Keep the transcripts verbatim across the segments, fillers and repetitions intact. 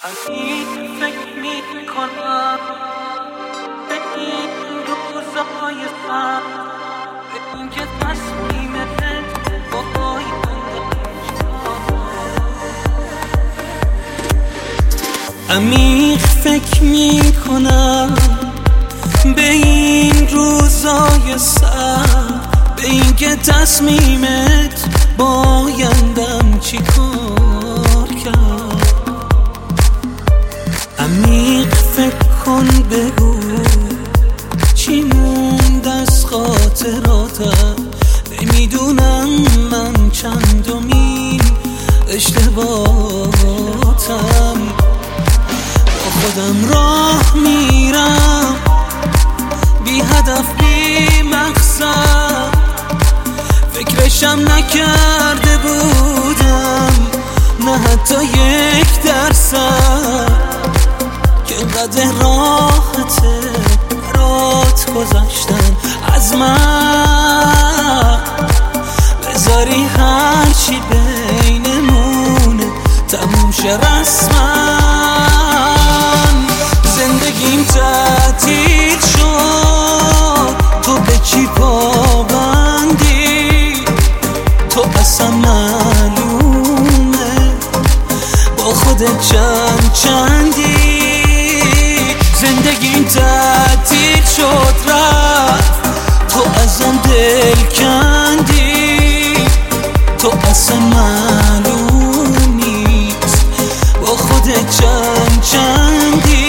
عزیز فکر میکنم به این روزهای سخت، به این که تصمیمت باهای عمیق فکر میکنم به این روزای سخت، به این که تصمیمت بایندم چی کار کرد. عمیق فکر کن بگو چی موند از خاطراتم، نمیدونم من چندمین اشتباهاتم. با خودم راه میرم بی هدف بی مقصد، فکرشم نکرده بودم نه حتی یک درصد که قدر راحته برات گذاشتن از من. بذاری هرچی بینمونه تموم شه رسما. زندگیم تعطیل شد، تو به چی پابندی؟ تو اصلا معلومه با خودت چند چندی. زندگیم تعطیل شد رفت، تو ازم دل کندی. تو اصلا معلوم نیست با خودت چند چندی.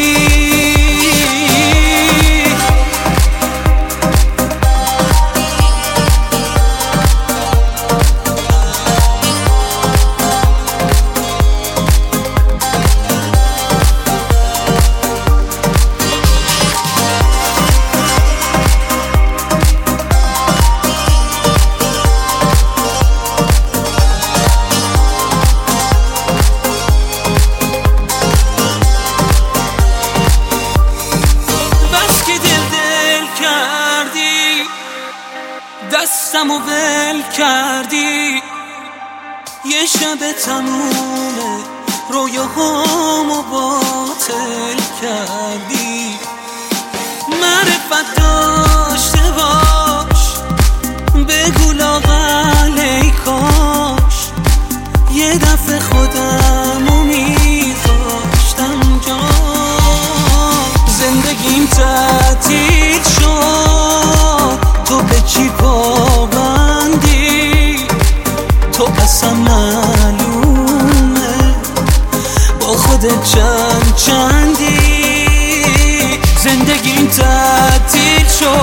دستمو ول کردی، یه شب تمومه رویاهامو باطل کردی. معرفت داشته باش بگو لااقل ای کاش یه دفعه خودمو میذاشتم جا. زندگیم تعطیل شد، تو به چی پابندی؟ تو اصلا معلومه با خودت چند چندی. زندگیم تعطیل شد